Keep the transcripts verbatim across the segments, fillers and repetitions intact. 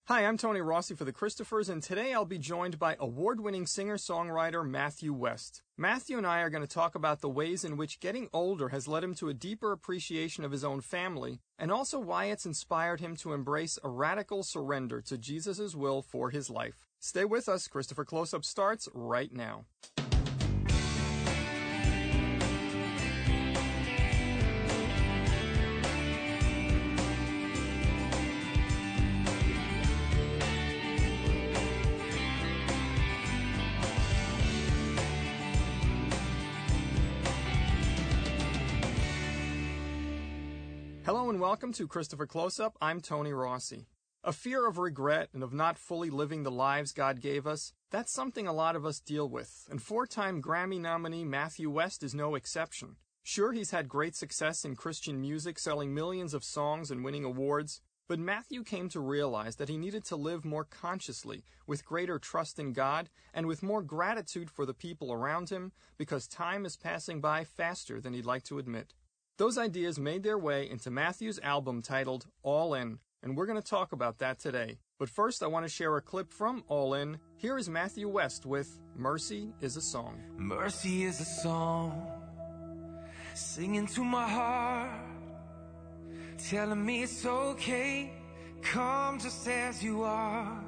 Hi, I'm Tony Rossi for the Christophers, and today I'll be joined by award-winning singer-songwriter Matthew West. Matthew and I are going to talk about the ways in which getting older has led him to a deeper appreciation of his own family, and also why it's inspired him to embrace a radical surrender to Jesus' will for his life. Stay with us. Christopher Close-Up starts right now. Hello and welcome to Christopher Close-Up. I'm Tony Rossi. A fear of regret and of not fully living the lives God gave us, that's something a lot of us deal with, and four-time Grammy nominee Matthew West is no exception. Sure, he's had great success in Christian music, selling millions of songs and winning awards, but Matthew came to realize that he needed to live more consciously, with greater trust in God, and with more gratitude for the people around him, because time is passing by faster than he'd like to admit. Those ideas made their way into Matthew's album titled All In, and we're going to talk about that today. But first, I want to share a clip from All In. Here is Matthew West with Mercy is a Song. Mercy is a song, singing to my heart, telling me it's okay, come just as you are.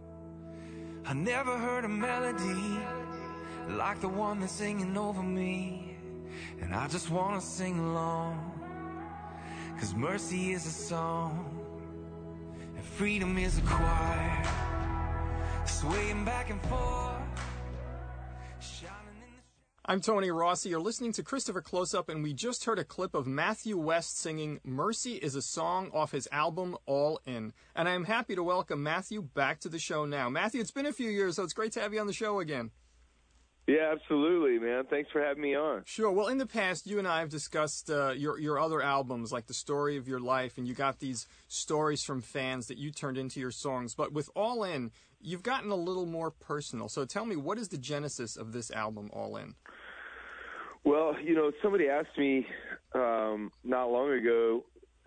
I never heard a melody like the one that's singing over me, and I just want to sing along, 'cause mercy is a song, and freedom is a choir, swaying back and forth, shining in the... I'm Tony Rossi. You're listening to Christopher Close-Up, and we just heard a clip of Matthew West singing Mercy is a Song off his album All In. And I'm happy to welcome Matthew back to the show now. Matthew, it's been a few years, so it's great to have you on the show again. Yeah, absolutely, man. Thanks for having me on. Sure. Well, in the past, you and I have discussed uh, your your other albums, like The Story of Your Life, and you got these stories from fans that you turned into your songs. But with All In, you've gotten a little more personal. So tell me, what is the genesis of this album, All In? Well, you know, somebody asked me um, not long ago,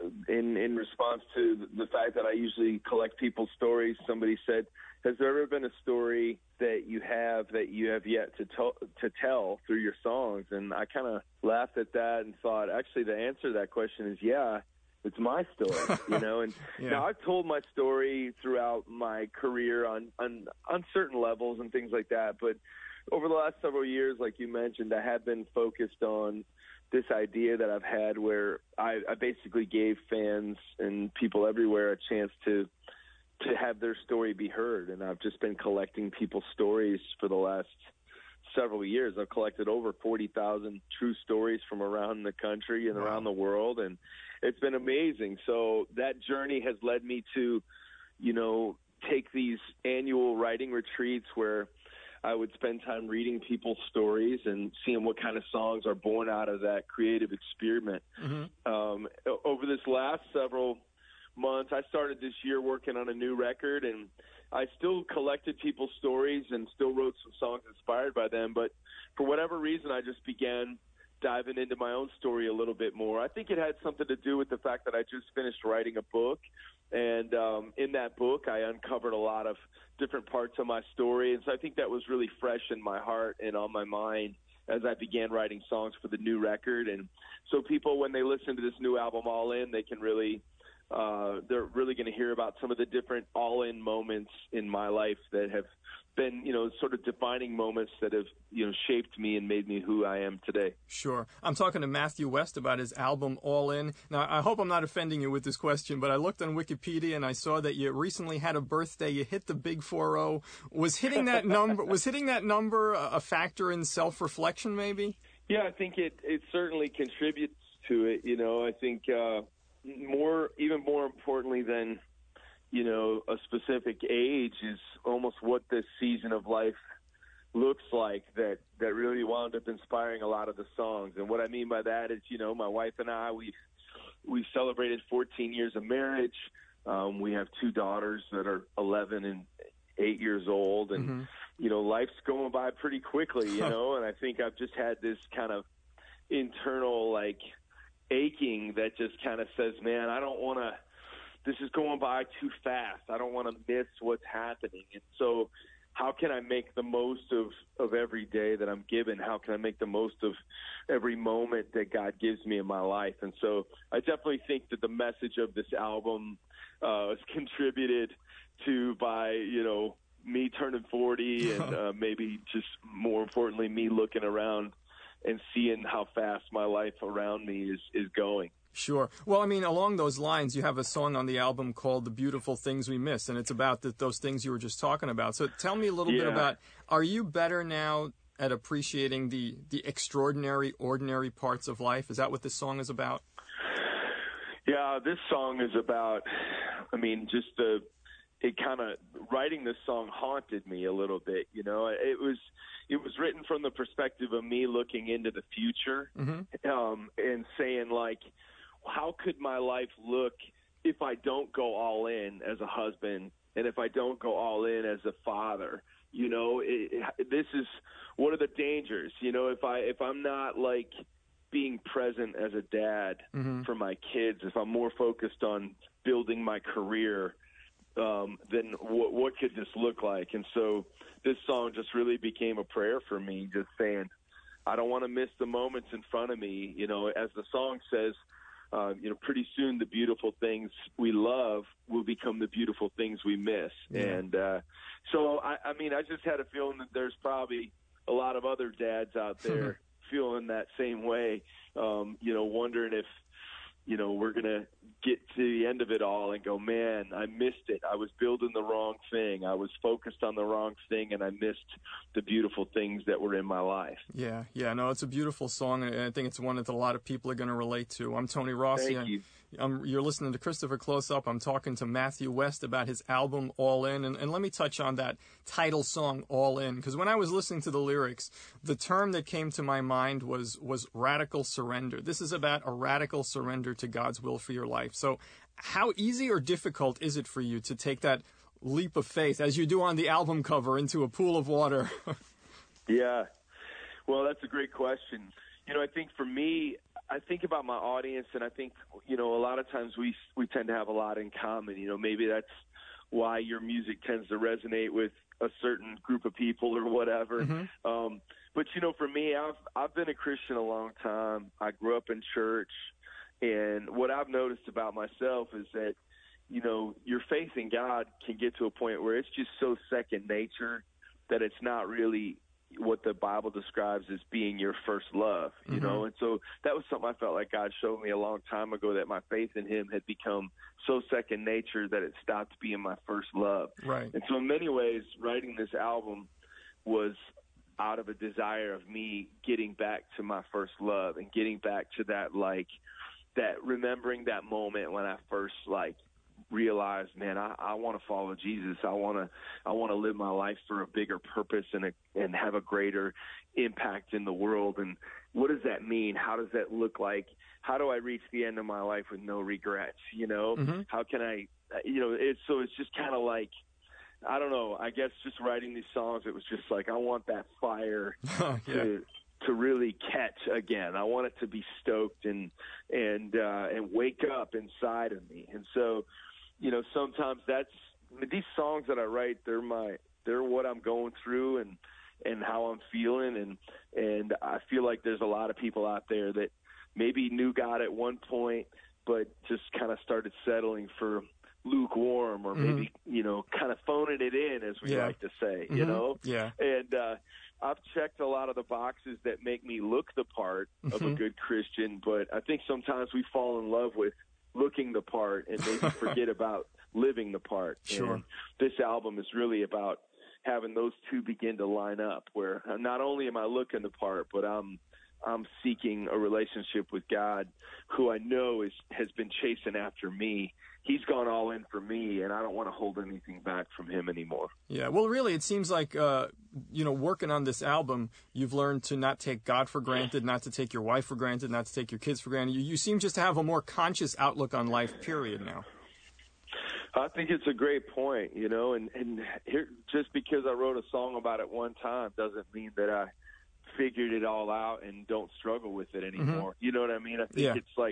in in response to the fact that I usually collect people's stories, somebody said, has there ever been a story that you have that you have yet to, to, to tell through your songs? And I kind of laughed at that and thought, actually, the answer to that question is, yeah, it's my story, you know. And yeah. Now I've told my story throughout my career on, on, on certain levels and things like that. But over the last several years, like you mentioned, I have been focused on this idea that I've had where I, I basically gave fans and people everywhere a chance to to have their story be heard. And I've just been collecting people's stories for the last several years. I've collected over forty thousand true stories from around the country and wow. around the world, and it's been amazing. So that journey has led me to, you know, take these annual writing retreats where I would spend time reading people's stories and seeing what kind of songs are born out of that creative experiment. Mm-hmm. Um, over this last several months, I started this year working on a new record, and I still collected people's stories and still wrote some songs inspired by them. But for whatever reason, I just began diving into my own story a little bit more. I think it had something to do with the fact that I just finished writing a book. And um, in that book, I uncovered a lot of different parts of my story. And so I think that was really fresh in my heart and on my mind as I began writing songs for the new record. And so people, when they listen to this new album, All In, they can really, uh, they're really going to hear about some of the different all-in moments in my life that have been, you know, sort of defining moments that have, you know, shaped me and made me who I am today. Sure. I'm talking to Matthew West about his album All In. Now, I hope I'm not offending you with this question, but I looked on Wikipedia and I saw that you recently had a birthday. You hit the big four oh. Was hitting that number was hitting that number a factor in self-reflection, maybe? Yeah, I think it it certainly contributes to it. You know, I think uh, more, even more importantly than, you know, a specific age is almost what this season of life looks like that, that really wound up inspiring a lot of the songs. And what I mean by that is, you know, my wife and I, we've, we've celebrated fourteen years of marriage. Um, we have two daughters that are eleven and eight years old. And, mm-hmm. you know, life's going by pretty quickly, you know, and I think I've just had this kind of internal, like, aching that just kind of says, man, I don't want to this is going by too fast. I don't want to miss what's happening. And so how can I make the most of, of every day that I'm given? How can I make the most of every moment that God gives me in my life? And so I definitely think that the message of this album uh, is contributed to by, you know, me turning forty and uh, maybe just more importantly, me looking around and seeing how fast my life around me is, is going. Sure. Well, I mean, along those lines, you have a song on the album called The Beautiful Things We Miss, and it's about the, those things you were just talking about. So tell me a little yeah. bit about, are you better now at appreciating the, the extraordinary, ordinary parts of life? Is that what this song is about? Yeah, this song is about, I mean, just the, it kind of, writing this song haunted me a little bit, you know. It was it was written from the perspective of me looking into the future mm-hmm. um, and saying, like, how could my life look if I don't go all in as a husband and if I don't go all in as a father? You know, it, it, this is what are the dangers, you know, if I if I'm not, like, being present as a dad mm-hmm. for my kids, if I'm more focused on building my career, um, then what, what could this look like? And so this song just really became a prayer for me, just saying, I don't want to miss the moments in front of me. You know, as the song says, uh, you know, pretty soon the beautiful things we love will become the beautiful things we miss. Yeah. And uh, so, I, I mean, I just had a feeling that there's probably a lot of other dads out there feeling that same way, um, you know, wondering if, you know, we're going to get to the end of it all and go, man, I missed it. I was building the wrong thing. I was focused on the wrong thing, and I missed the beautiful things that were in my life. Yeah, yeah, no, it's a beautiful song, and I think it's one that a lot of people are going to relate to. I'm Tony Rossi. Thank you. I'm, you're listening to Christopher Close Up. I'm talking to Matthew West about his album, All In. And, and let me touch on that title song, All In, because when I was listening to the lyrics, the term that came to my mind was, was radical surrender. This is about a radical surrender to God's will for your life. So how easy or difficult is it for you to take that leap of faith, as you do on the album cover, into a pool of water? Yeah. Well, that's a great question. You know, I think for me, I think about my audience, and I think, you know, a lot of times we we tend to have a lot in common. You know, maybe that's why your music tends to resonate with a certain group of people or whatever. Mm-hmm. Um, but, you know, for me, I've I've been a Christian a long time. I grew up in church, and what I've noticed about myself is that, you know, your faith in God can get to a point where it's just so second nature that it's not really what the Bible describes as being your first love, you mm-hmm. know? And so that was something I felt like God showed me a long time ago, that my faith in him had become so second nature that it stopped being my first love. Right. And so in many ways, writing this album was out of a desire of me getting back to my first love and getting back to that, like, that remembering that moment when I first, like, realized, man, I, I want to follow Jesus. I want to, I want to live my life for a bigger purpose and a, and have a greater impact in the world. And what does that mean? How does that look like? How do I reach the end of my life with no regrets? You know, mm-hmm. how can I, you know, it's, so it's just kind of like, I don't know, I guess just writing these songs, it was just like, I want that fire yeah. to, to really catch again. I want it to be stoked and, and, uh, and wake up inside of me. And so, you know, sometimes that's, I mean, these songs that I write, they're my, they're what I'm going through and, and how I'm feeling. And, and I feel like there's a lot of people out there that maybe knew God at one point, but just kind of started settling for lukewarm or mm-hmm. maybe, you know, kind of phoning it in, as we yeah. like to say, mm-hmm. you know? Yeah. And, uh, I've checked a lot of the boxes that make me look the part mm-hmm. of a good Christian, but I think sometimes we fall in love with looking the part and maybe forget about living the part. Sure. And this album is really about having those two begin to line up, where not only am I looking the part, but I'm I'm seeking a relationship with God, who I know is has been chasing after me. He's gone all in for me, and I don't want to hold anything back from him anymore. Yeah, well, really, it seems like, uh, you know, working on this album, you've learned to not take God for granted, not to take your wife for granted, not to take your kids for granted. You, you seem just to have a more conscious outlook on life, period, now. I think it's a great point, you know, and, and here, just because I wrote a song about it one time doesn't mean that I figured it all out and don't struggle with it anymore. Mm-hmm. You know what I mean? I think yeah. it's like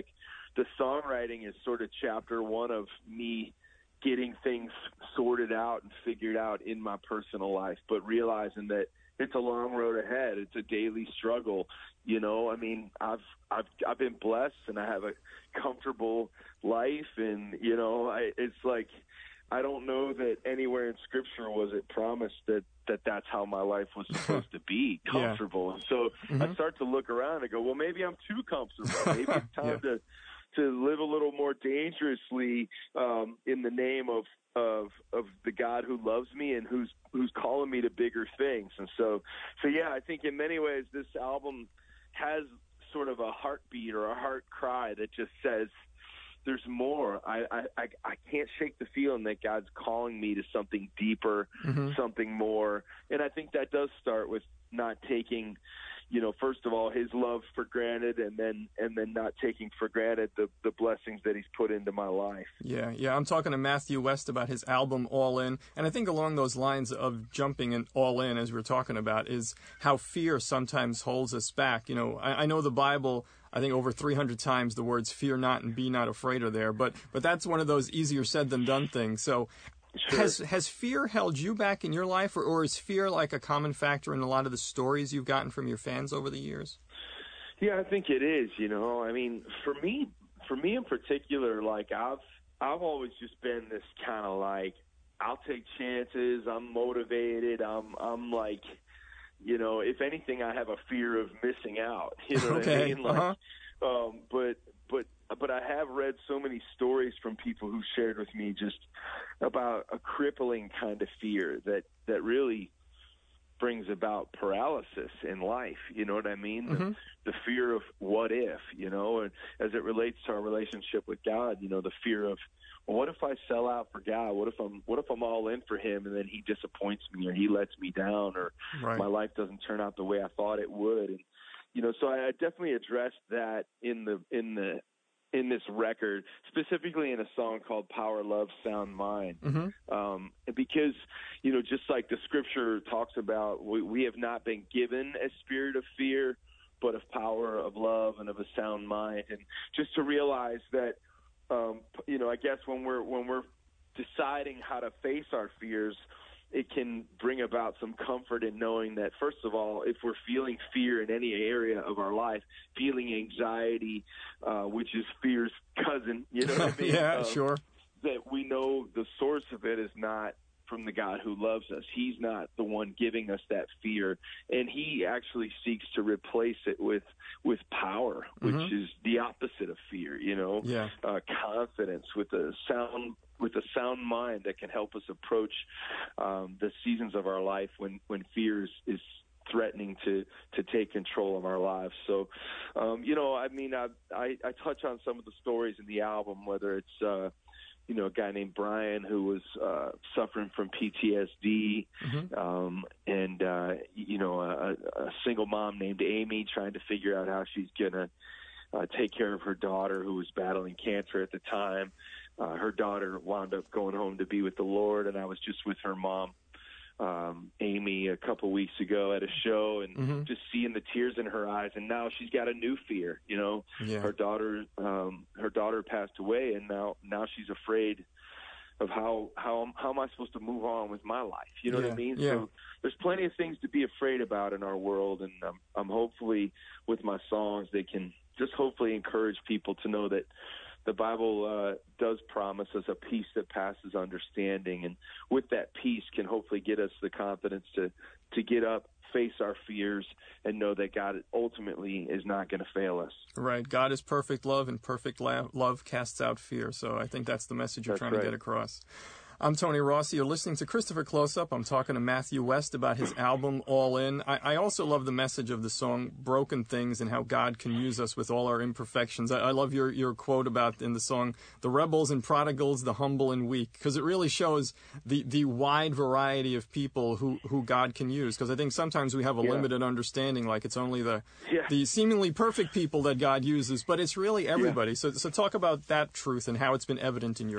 the songwriting is sort of chapter one of me getting things sorted out and figured out in my personal life, but realizing that it's a long road ahead. It's a daily struggle. You know, I mean, I've, I've, I've been blessed and I have a comfortable life, and, you know, I, it's like, I don't know that anywhere in Scripture was it promised that, that that's how my life was supposed to be, comfortable. Yeah. And so mm-hmm. I start to look around and go, well, maybe I'm too comfortable. Maybe it's time yeah. to to live a little more dangerously um, in the name of, of of the God who loves me and who's who's calling me to bigger things. And so, so yeah, I think in many ways this album has sort of a heartbeat or a heart cry that just says, there's more. I, I, I can't shake the feeling that God's calling me to something deeper, mm-hmm. something more. And I think that does start with not taking, you know, first of all, his love for granted, and then and then not taking for granted the, the blessings that he's put into my life. Yeah, yeah. I'm talking to Matthew West about his album All In, and I think along those lines of jumping in all in, as we we're talking about, is how fear sometimes holds us back. You know, I, I know the Bible, I think over three hundred times the words fear not and be not afraid are there, but but that's one of those easier said than done things. So sure. has has fear held you back in your life, or, or is fear like a common factor in a lot of the stories you've gotten from your fans over the years? Yeah, I think it is, you know. I mean, for me, for me in particular, like I've I've always just been this kind of like, I'll take chances, I'm motivated, I'm I'm like, you know, if anything, I have a fear of missing out. You know okay. what I mean? Like, uh-huh. um, but but but I have read so many stories from people who shared with me just about a crippling kind of fear that that really brings about paralysis in life. You know what I mean? Mm-hmm. The, the fear of what if, you know, and as it relates to our relationship with God, you know, the fear of, well, what if I sell out for God? What if I'm what if I'm all in for him and then he disappoints me, or he lets me down, or right. my life doesn't turn out the way I thought it would? And you know, so I definitely addressed that in the in the in this record, specifically in a song called Power, Love, Sound Mind. Mm-hmm. Um, because, you know, just like the scripture talks about, we, we have not been given a spirit of fear, but of power, of love, and of a sound mind. And just to realize that, um, you know, I guess when we're when we're deciding how to face our fears, it can bring about some comfort in knowing that, first of all, if we're feeling fear in any area of our life, feeling anxiety, uh, which is fear's cousin, you know what I mean? yeah, um, sure. That we know the source of it is not from the God who loves us. He's not the one giving us that fear, and he actually seeks to replace it with with power, which mm-hmm. is the opposite of fear, you know, yeah. uh, confidence with a sound with a sound mind that can help us approach um, the seasons of our life when, when fear is, is threatening to, to take control of our lives. So, um, you know, I mean, I, I, I touch on some of the stories in the album, whether it's, uh, you know, a guy named Brian who was uh, suffering from P T S D, mm-hmm. um, and, uh, you know, a, a single mom named Amy trying to figure out how she's going to uh, take care of her daughter who was battling cancer at the time. Uh, her daughter wound up going home to be with the Lord, and I was just with her mom, um, Amy, a couple weeks ago at a show, and mm-hmm. just seeing the tears in her eyes. And now she's got a new fear. You know, yeah. her daughter, um, her daughter passed away, and now now she's afraid of how how how am I supposed to move on with my life? You know yeah. what I mean? Yeah. So there's plenty of things to be afraid about in our world, and um, I'm hopefully with my songs they can just hopefully encourage people to know that the Bible uh, does promise us a peace that passes understanding, and with that peace can hopefully get us the confidence to, to get up, face our fears, and know that God ultimately is not going to fail us. Right. God is perfect love, and perfect la- love casts out fear. So I think that's the message you're that's trying right. to get across. I'm Tony Rossi. You're listening to Christopher Closeup. I'm talking to Matthew West about his album, All In. I, I also love the message of the song, Broken Things, and how God can use us with all our imperfections. I, I love your, your quote about in the song, the rebels and prodigals, the humble and weak, because it really shows the, the wide variety of people who, who God can use. Because I think sometimes we have a yeah. limited understanding, like it's only the yeah. the seemingly perfect people that God uses, but it's really everybody. Yeah. So, so talk about that truth and how it's been evident in your life.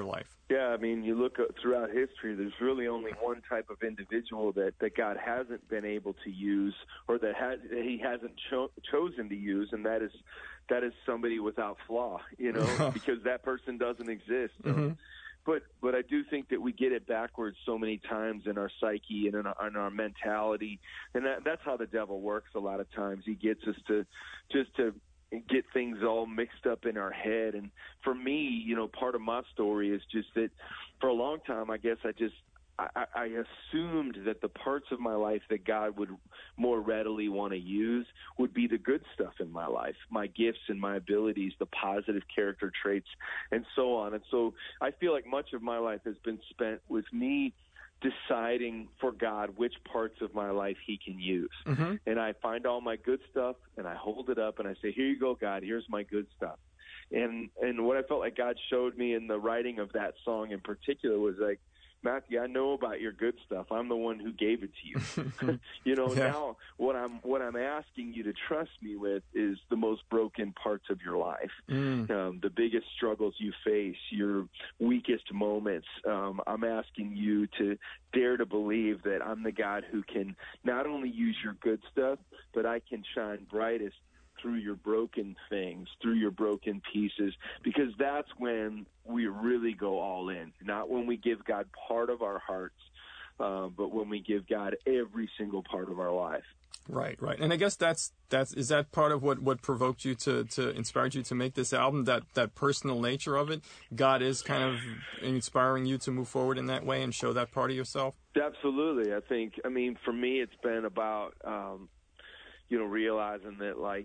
Yeah, I mean, you look throughout history, there's really only one type of individual that, that God hasn't been able to use, or that, has, that he hasn't cho- chosen to use, and that is that is somebody without flaw, you know, because that person doesn't exist. So. Mm-hmm. But but I do think that we get it backwards so many times in our psyche and in our, in our mentality, and that, that's how the devil works a lot of times. He gets us to just to get things all mixed up in our head. And for me, you know, part of my story is just that for a long time, I guess I just I, I assumed that the parts of my life that God would more readily want to use would be the good stuff in my life, my gifts and my abilities, the positive character traits, and so on. And so I feel like much of my life has been spent with me deciding for God which parts of my life he can use. Mm-hmm. And I find all my good stuff, and I hold it up, and I say, here you go, God, here's my good stuff. And and what I felt like God showed me in the writing of that song in particular was like, Matthew, I know about your good stuff. I'm the one who gave it to you. you know, yeah. Now what I'm what I'm asking you to trust me with is the most broken parts of your life, mm. um, the biggest struggles you face, your weakest moments. Um, I'm asking you to dare to believe that I'm the God who can not only use your good stuff, but I can shine brightest through your broken things, through your broken pieces, because that's when we really go all in, not when we give God part of our hearts, uh, but when we give God every single part of our life. Right, right. And I guess that's, that's is that part of what, what provoked you to, to inspired you to make this album, that, that personal nature of it? God is kind of inspiring you to move forward in that way and show that part of yourself? Absolutely. I think, I mean, for me, it's been about, um, you know, realizing that, like,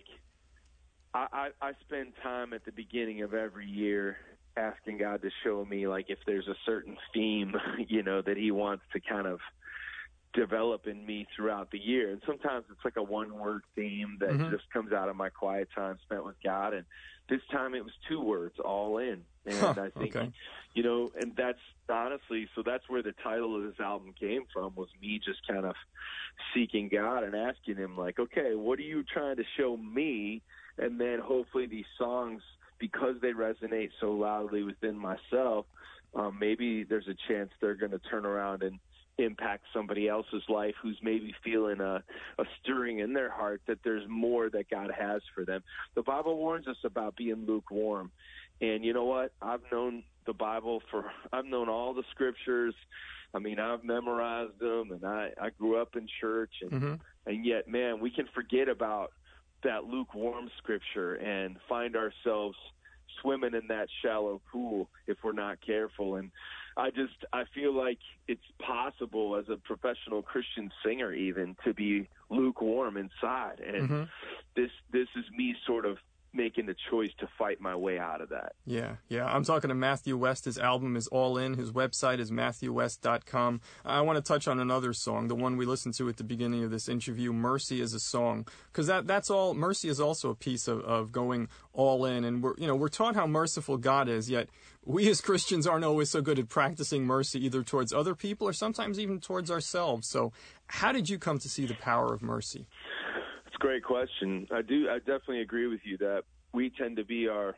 I, I, I spend time at the beginning of every year asking God to show me, like, if there's a certain theme, you know, that he wants to kind of develop in me throughout the year. And sometimes it's like a one-word theme that mm-hmm. just comes out of my quiet time spent with God. And this time it was two words, all in. And huh, I think, okay. you know, and that's honestly, so that's where the title of this album came from, was me just kind of seeking God and asking him, like, okay, what are you trying to show me? And then hopefully these songs, because they resonate so loudly within myself, um, maybe there's a chance they're going to turn around and impact somebody else's life who's maybe feeling a, a stirring in their heart that there's more that God has for them. The Bible warns us about being lukewarm. And you know what? I've known the Bible for, I've known all the scriptures. I mean, I've memorized them, and I, I grew up in church. And, mm-hmm. and yet, man, we can forget about that lukewarm scripture and find ourselves swimming in that shallow pool if we're not careful. And I just, I feel like it's possible as a professional Christian singer even to be lukewarm inside. And mm-hmm. this, this is me sort of making the choice to fight my way out of that. Yeah, yeah. I'm talking to Matthew West. His album is All In. His website is matthew west dot com. I want to touch on another song, the one we listened to at the beginning of this interview, Mercy is a Song, because that, that's all, mercy is also a piece of, of going all in. And we're, you know, we're taught how merciful God is, yet we as Christians aren't always so good at practicing mercy either towards other people or sometimes even towards ourselves. So how did you come to see the power of mercy? A great question. I do. I definitely agree with you that we tend to be our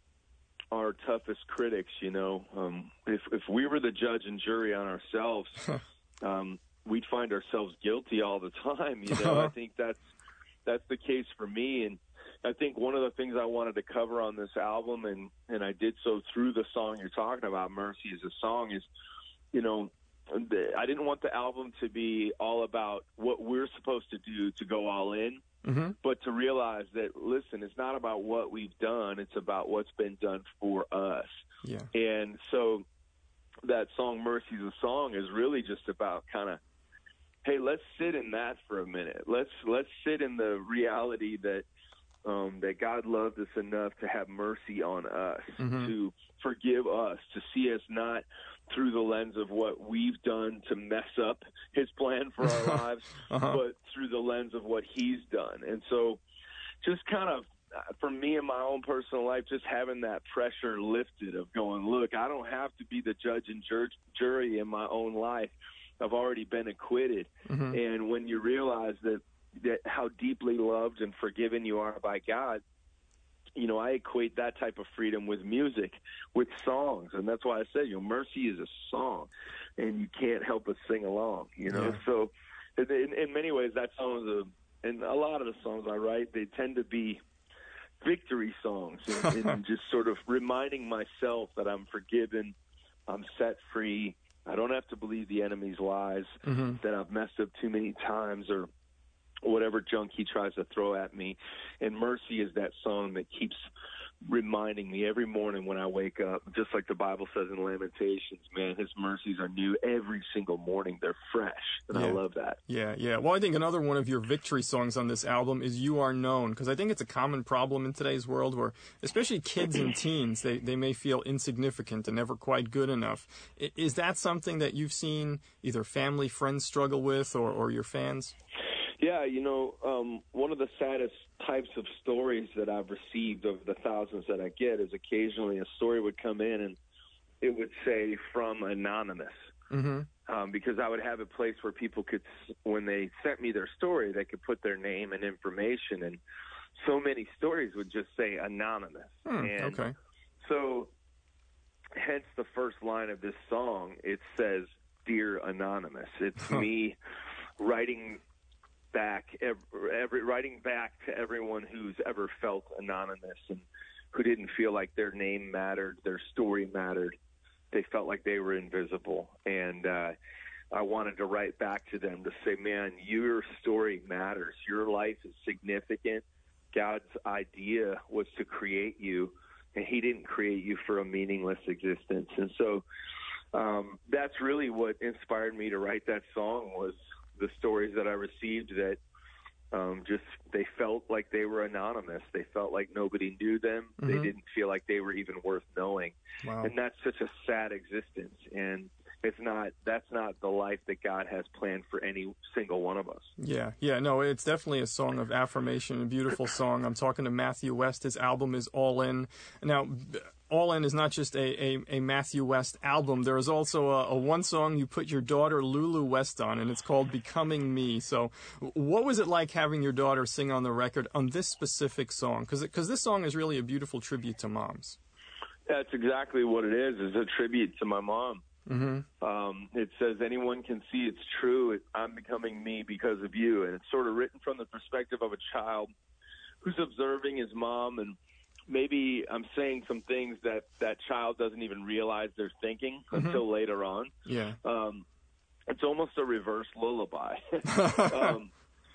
our toughest critics. You know, um, if if we were the judge and jury on ourselves, um, we'd find ourselves guilty all the time. You know, I think that's that's the case for me, and I think one of the things I wanted to cover on this album, and and I did so through the song you're talking about, "Mercy is a Song," is, you know, I didn't want the album to be all about what we're supposed to do to go all in. Mm-hmm. But to realize that, listen, it's not about what we've done. It's about what's been done for us. Yeah. And so that song, Mercy's a Song, is really just about kind of, hey, let's sit in that for a minute. Let's let's sit in the reality that um, that God loved us enough to have mercy on us, mm-hmm. to forgive us, to see us not through the lens of what we've done to mess up his plan for our lives, uh-huh. but through the lens of what he's done. And so just kind of, for me in my own personal life, just having that pressure lifted of going, look, I don't have to be the judge and jur- jury in my own life. I've already been acquitted. Mm-hmm. And when you realize that, that how deeply loved and forgiven you are by God, you know, I equate that type of freedom with music, with songs. And that's why I said, you know, Mercy is a song, and you can't help but sing along, you know. Yeah. So in, in many ways, that song is a, and a lot of the songs I write, they tend to be victory songs, and, and just sort of reminding myself that I'm forgiven, I'm set free, I don't have to believe the enemy's lies, mm-hmm. that I've messed up too many times, or whatever junk he tries to throw at me. And Mercy is that song that keeps reminding me every morning when I wake up, just like the Bible says in Lamentations, man, his mercies are new every single morning. They're fresh, and yeah. I love that. Yeah, yeah. Well, I think another one of your victory songs on this album is You Are Known, because I think it's a common problem in today's world where, especially kids and teens, they, they may feel insignificant and never quite good enough. Is that something that you've seen either family, friends struggle with, or, or your fans? Yeah, you know, um, one of the saddest types of stories that I've received of the thousands that I get is occasionally a story would come in and it would say from anonymous. Mm-hmm. Um, because I would have a place where people could, when they sent me their story, they could put their name and information, and so many stories would just say anonymous. Hmm, and okay. So hence the first line of this song, it says, Dear Anonymous. It's huh. me writing back, every, every writing back to everyone who's ever felt anonymous and who didn't feel like their name mattered, their story mattered. They felt like they were invisible. And uh, I wanted to write back to them to say, man, your story matters. Your life is significant. God's idea was to create you, and he didn't create you for a meaningless existence. And so um, that's really what inspired me to write that song, was the stories that I received that um, just, they felt like they were anonymous. They felt like nobody knew them. Mm-hmm. They didn't feel like they were even worth knowing. Wow. And that's such a sad existence. And it's not, that's not the life that God has planned for any single one of us. Yeah, yeah, no, it's definitely a song of affirmation, a beautiful song. I'm talking to Matthew West. His album is All In. Now, All In is not just a, a, a Matthew West album. There is also a, a one song you put your daughter Lulu West on, and it's called Becoming Me. So what was it like having your daughter sing on the record on this specific song? Because this song is really a beautiful tribute to moms. That's exactly what it is. It's a tribute to my mom. Mm-hmm. Um, it says, anyone can see it's true. It, I'm becoming me because of you. And it's sort of written from the perspective of a child who's observing his mom, and maybe I'm saying some things that that child doesn't even realize they're thinking mm-hmm. until later on. Yeah. Um, it's almost a reverse lullaby. um,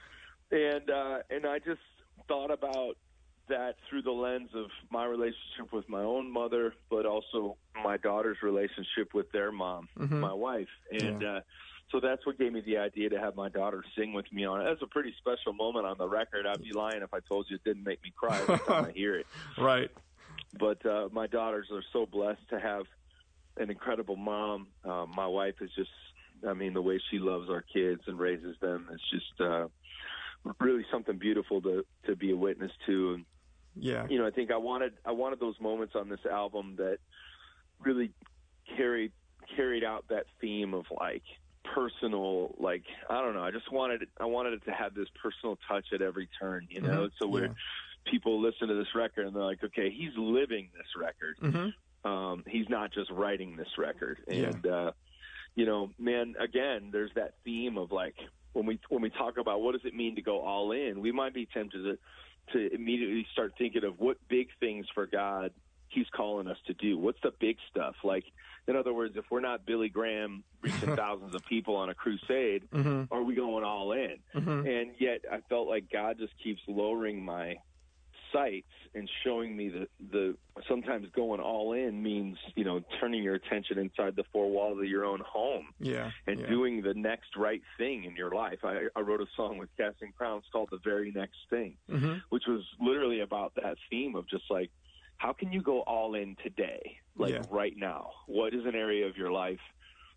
and uh, and I just thought about that through the lens of my relationship with my own mother, but also my daughter's relationship with their mom, mm-hmm. my wife. And yeah. uh, so that's what gave me the idea to have my daughter sing with me on it. That's a pretty special moment on the record. I'd be lying if I told you it didn't make me cry every time I hear it. Right. But uh, my daughters are so blessed to have an incredible mom. Uh, my wife is just, I mean, the way she loves our kids and raises them is just uh, really something beautiful to, to be a witness to. And, yeah, you know, I think I wanted I wanted those moments on this album that really carried carried out that theme of like personal, like I don't know. I just wanted it, I wanted it to have this personal touch at every turn, you know. Mm-hmm. So when yeah. people listen to this record and they're like, okay, he's living this record. Mm-hmm. Um, he's not just writing this record. And yeah. uh, you know, man, again, there's that theme of like when we when we talk about what does it mean to go all in, we might be tempted to. to immediately start thinking of what big things for God he's calling us to do. What's the big stuff? Like, in other words, if we're not Billy Graham reaching thousands of people on a crusade, mm-hmm. are we going all in? Mm-hmm. And yet I felt like God just keeps lowering my sights and showing me that the sometimes going all in means, you know, turning your attention inside the four walls of your own home yeah, and yeah. doing the next right thing in your life. I, I wrote a song with Casting Crowns called The Very Next Thing, mm-hmm. which was literally about that theme of just like, how can you go all in today, like yeah. right now? What is an area of your life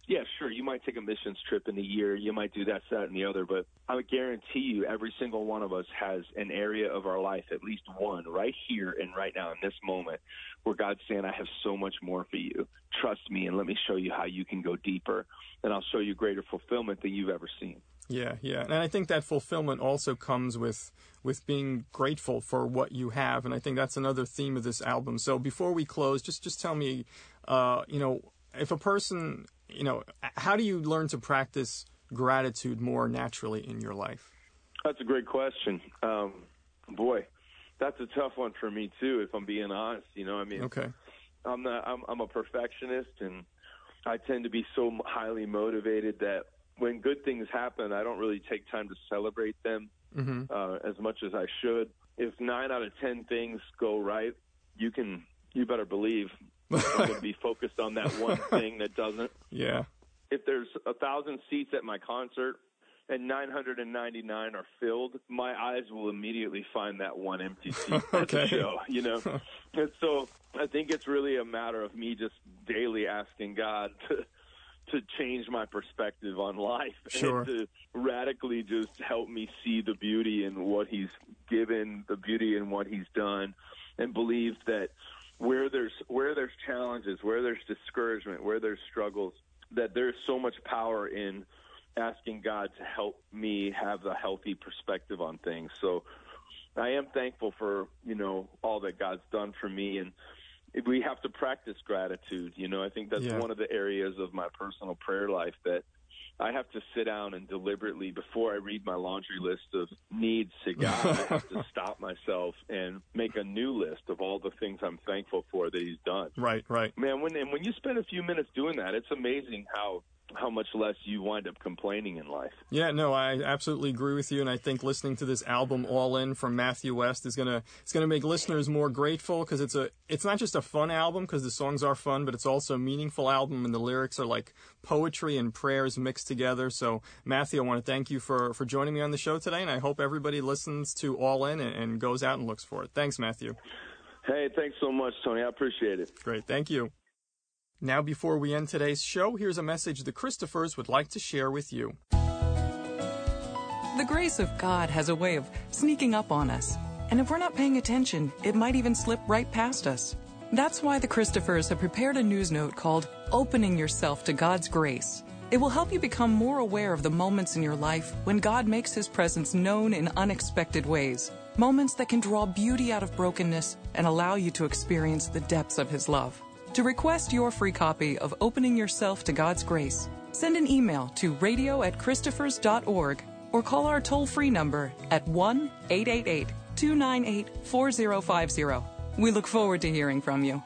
yeah, sure, you might take a missions trip in a year. You might do that, that, and the other. But I would guarantee you every single one of us has an area of our life, at least one, right here and right now in this moment, where God's saying, I have so much more for you. Trust me, and let me show you how you can go deeper, and I'll show you greater fulfillment than you've ever seen. Yeah, yeah. And I think that fulfillment also comes with with being grateful for what you have. And I think that's another theme of this album. So before we close, just, just tell me, uh, you know, if a person, you know, how do you learn to practice gratitude more naturally in your life? That's a great question. Um, boy, that's a tough one for me, too, if I'm being honest. You know, I mean, okay. I'm, not, I'm, I'm a perfectionist, and I tend to be so highly motivated that when good things happen, I don't really take time to celebrate them mm-hmm. uh, as much as I should. If nine out of ten things go right, you can you better believe I'm going to be focused on that one thing that doesn't. Yeah. If there's a thousand seats at my concert and nine hundred ninety-nine are filled, my eyes will immediately find that one empty seat at okay. the show. You know, and so I think it's really a matter of me just daily asking God to. to change my perspective on life sure. and to radically just help me see the beauty in what he's given, the beauty in what he's done, and believe that where there's where there's challenges, where there's discouragement, where there's struggles, that there's so much power in asking God to help me have a healthy perspective on things. So I am thankful for, you know, all that God's done for me, and we have to practice gratitude. You know, I think that's yeah. one of the areas of my personal prayer life that I have to sit down and deliberately, before I read my laundry list of needs to God, I have to stop myself and make a new list of all the things I'm thankful for that he's done. Right, right. Man, when and when you spend a few minutes doing that, it's amazing how how much less you wind up complaining in life. Yeah, no, I absolutely agree with you, and I think listening to this album All In from Matthew West is gonna it's gonna make listeners more grateful, because it's a it's not just a fun album because the songs are fun, but it's also a meaningful album, and the lyrics are like poetry and prayers mixed together. So Matthew, I want to thank you for for joining me on the show today, and I hope everybody listens to All In and, and goes out and looks for it. Thanks, Matthew. Hey, thanks so much, Tony. I appreciate it. Great, thank you. Now, before we end today's show, here's a message the Christophers would like to share with you. The grace of God has a way of sneaking up on us, and if we're not paying attention, it might even slip right past us. That's why the Christophers have prepared a news note called Opening Yourself to God's Grace. It will help you become more aware of the moments in your life when God makes His presence known in unexpected ways, moments that can draw beauty out of brokenness and allow you to experience the depths of His love. To request your free copy of Opening Yourself to God's Grace, send an email to radio at christophers dot org or call our toll-free number at one eight eight eight, two nine eight, four zero five zero. We look forward to hearing from you.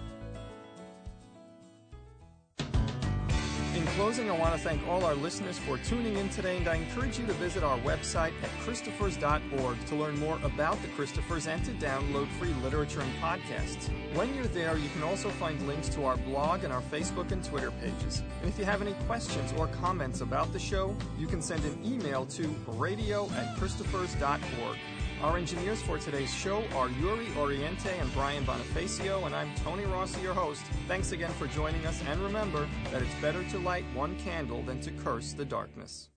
In closing, I want to thank all our listeners for tuning in today, and I encourage you to visit our website at christophers dot org to learn more about the Christophers and to download free literature and podcasts. When you're there, you can also find links to our blog and our Facebook and Twitter pages. And if you have any questions or comments about the show, you can send an email to radio at christophers dot org. Our engineers for today's show are Yuri Oriente and Brian Bonifacio, and I'm Tony Rossi, your host. Thanks again for joining us, and remember that it's better to light one candle than to curse the darkness.